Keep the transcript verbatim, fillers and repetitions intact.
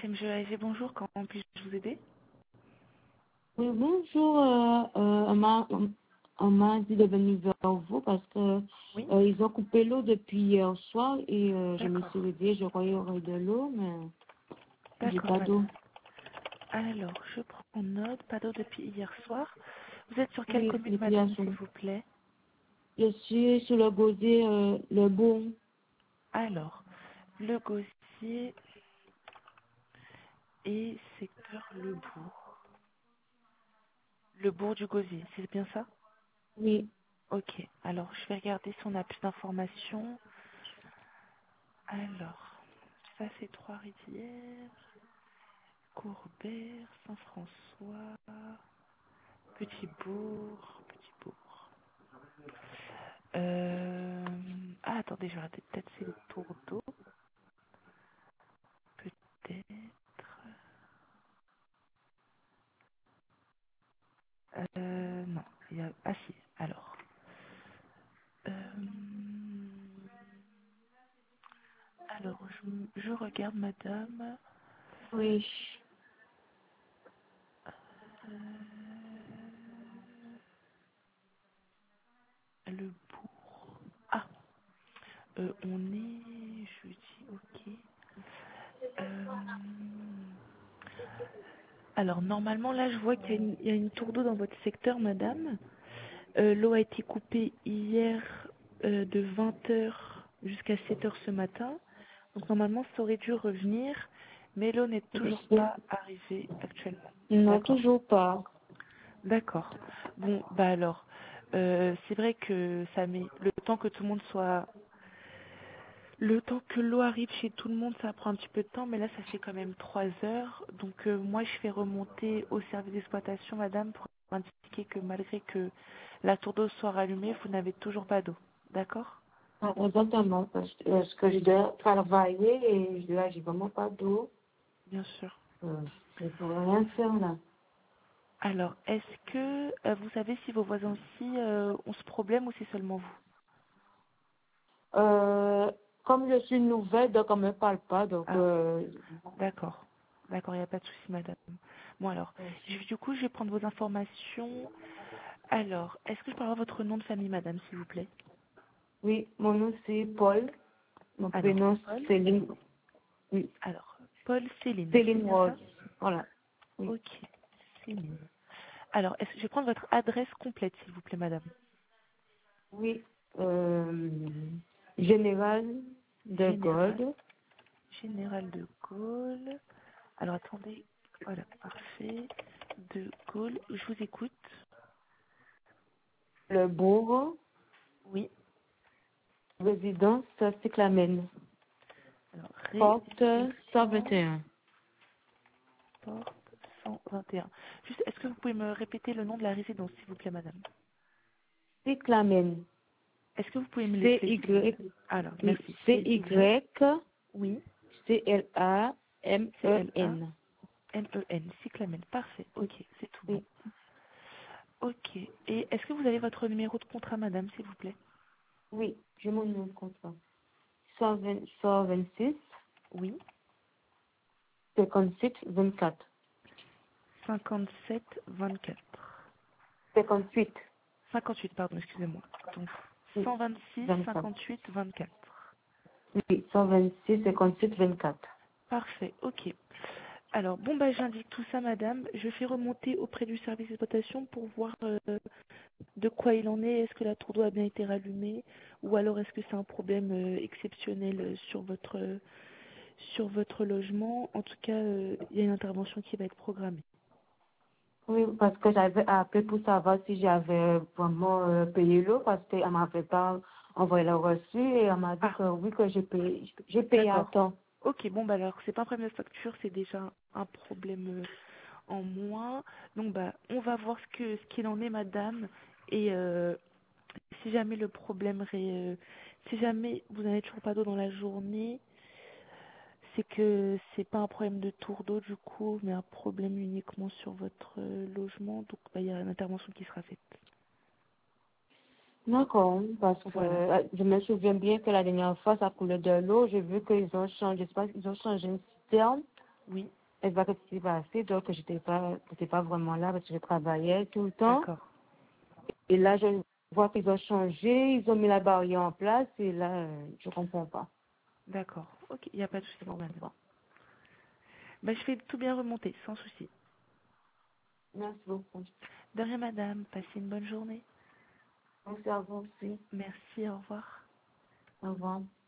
M G A G, bonjour, comment puis-je vous aider? Oui, bonjour. Euh, euh, on m'a on- on m'a dit de venir vers vous parce que Oui, euh, ils ont coupé l'eau depuis hier soir et euh, je me suis d'accord, réveillée, je croyais qu'il y aurait de l'eau, mais j'ai d'accord, pas d'eau. madame. Alors, je prends note, pas d'eau depuis hier soir. Vous êtes sur quelle Oui, commune, depuis hier madame, soir. s'il vous plaît? Je suis sur le gosier, euh, le bon. Alors, le Gosier et secteur Le Bourg. Le Bourg du Gosier, c'est bien ça? Oui, Ok, alors je vais regarder si on a plus d'informations. Alors, ça c'est Trois-Rivières, Courbère, Saint-François, Petit-Bourg, Petit-Bourg. Euh... Ah, attendez, je vais regarder, peut-être c'est le tour d'eau, peut-être. Euh, non, il y a... Ah si, alors. Euh, Alors, je, je regarde, madame. oui. Euh, Le bourg. Ah, euh, on est jeudi, ok. Euh, alors, normalement, là, je vois qu'il y a une, il y a une tour d'eau dans votre secteur, madame. Euh, l'eau a été coupée hier euh, de vingt heures jusqu'à sept heures ce matin. Donc, normalement, ça aurait dû revenir, mais l'eau n'est toujours pas arrivée actuellement. Non, D'accord. toujours pas. D'accord. Bon, bah alors, euh, c'est vrai que ça met le temps que tout le monde soit... Le temps que l'eau arrive chez tout le monde, ça prend un petit peu de temps, mais là, ça fait quand même trois heures. Donc, euh, moi, je fais remonter au service d'exploitation, madame, pour indiquer que malgré que la tour d'eau soit rallumée, vous n'avez toujours pas d'eau. D'accord? Ah, exactement, parce que, parce que je dois travailler et je dois, j'ai vraiment pas d'eau. Bien sûr. Euh, je ne pourrais rien faire là. Alors, est-ce que euh, vous savez si vos voisins aussi euh, ont ce problème ou c'est seulement vous? Euh, comme je suis nouvelle, donc on ne me parle pas, donc Ah, euh, d'accord. D'accord, il n'y a pas de souci, madame. Bon, alors, je- du coup, je vais prendre vos informations. Alors, est-ce que je peux avoir votre nom de famille, madame, s'il vous plaît? oui, mon nom c'est Paul, mon Alors, prénom Paul. Céline, oui, Alors, Paul Céline, c'est Céline bien Rose, ça? voilà, oui, Ok, Céline. Alors, est-ce que je vais prendre votre adresse complète, s'il vous plaît, madame? oui, euh, général de Général, Gaulle, Général de Gaulle. Alors, attendez. Voilà, parfait. De Gaulle, je vous écoute. le bourg, Oui. résidence Cyclamène, Alors, porte résidence. cent vingt et un, Porte cent vingt et un. Juste, est-ce que vous pouvez me répéter le nom de la résidence, s'il vous plaît, madame? Cyclamène, Est-ce que vous pouvez me l'épeler, s'il vous C-Y, plaît? Alors, oui, merci. C-Y, C-Y, oui, C-L-A-M-E-N. C-L-A-M-E-N, Cyclamen. Parfait, ok, c'est tout bon. Oui, Ok, et est-ce que vous avez votre numéro de contrat, madame, s'il vous plaît? oui, je m'en nom contrat. cent vingt, cent vingt-six, Oui, cinquante-six, vingt-quatre. cinquante-sept vingt-quatre. cinquante-huit, cinquante-huit, pardon, excusez-moi. Donc, oui, cent vingt-six, vingt-quatre. cinquante-huit, vingt-quatre. Oui, cent vingt-six, cinquante-huit, vingt-quatre. Parfait, ok. Alors, bon, bah, j'indique tout ça, madame. Je fais remonter auprès du service d'exploitation pour voir euh, de quoi il en est. Est-ce que la tour d'eau a bien été rallumée ou alors est-ce que c'est un problème euh, exceptionnel euh, sur votre, euh, sur votre logement? En tout cas, euh, il y a une intervention qui va être programmée. Oui, parce que j'avais appelé pour savoir si j'avais vraiment euh, payé l'eau parce qu'elle m'avait pas envoyé le reçu et elle m'a dit Ah, que oui, que j'ai payé, j'ai payé à d'accord. temps. Ok, bon, bah alors, c'est pas un problème de facture, c'est déjà un problème euh, en moins. Donc, bah, on va voir ce que ce qu'il en est, madame. Et euh, si jamais le problème, ré- euh, si jamais vous n'avez toujours pas d'eau dans la journée, c'est que c'est pas un problème de tour d'eau du coup, mais un problème uniquement sur votre euh, logement. Donc, bah, il y a une intervention qui sera faite. D'accord, parce que Voilà. euh, je me souviens bien que la dernière fois, ça coulait de l'eau. J'ai vu qu'ils ont changé, je sais pas, ils ont changé une citerne. Oui. elle va qu'est-ce qui s'est passé, donc j'étais pas, j'étais pas vraiment là parce que je travaillais tout le temps. D'accord. Et là, je vois qu'ils ont changé, ils ont mis la barrière en place et là, euh, je comprends pas. D'accord. Ok, il n'y a pas de Je souci, comprends madame. pas. Bah, je fais tout bien remonter, sans souci. Merci beaucoup. De rien, madame. Passez une bonne journée. Merci à vous aussi. Merci, au revoir. Au revoir.